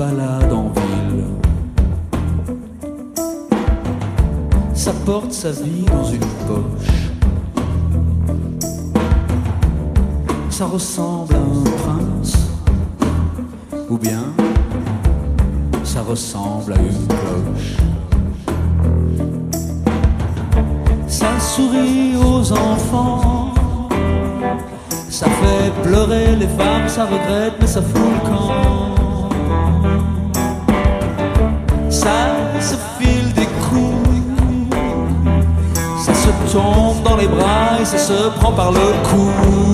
balade en ville. Ça porte sa vie dans une poche. Ça ressemble à un prince, ou bien ça ressemble à une cloche. Ça sourit aux enfants, ça fait pleurer les femmes, ça regrette mais ça fout le camp. Ça se file des coups, ça se tombe dans les bras et ça se prend par le cou.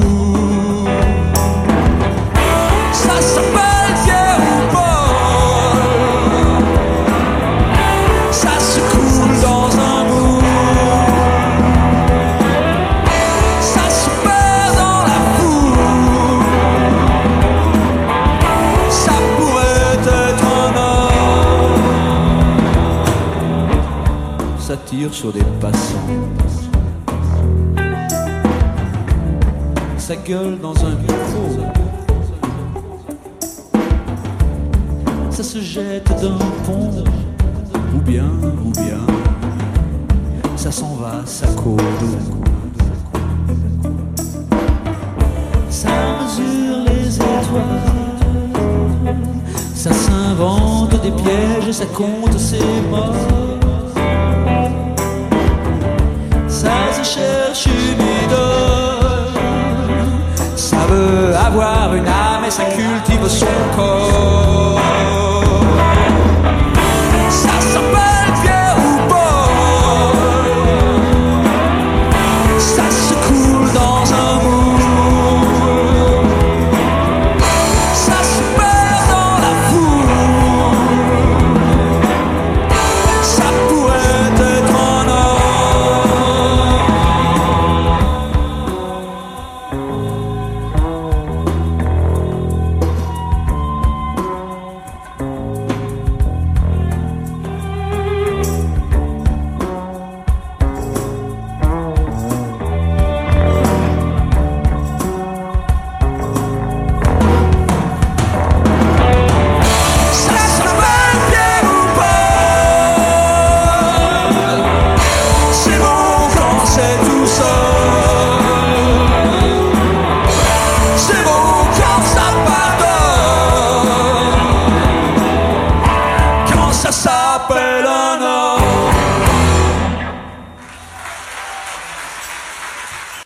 Ça s'appelle Pierre ou Paul, ça se coule dans un moule, ça se perd dans la foule, ça pourrait être un homme. Ça tire sur des passants, ça gueule dans un micro, ça se jette d'un pont, ou bien, ça s'en va, ça court. Ça mesure les étoiles, ça s'invente des pièges et ça compte ses morts. Ça se cherche une idole, ça veut avoir une âme et ça cultive son corps. Ça s'appelle Pierre ou Paul, ça se coule dans un moule, ça se perd dans la foule, ça pourrait être un homme. Ça s'appelle un homme.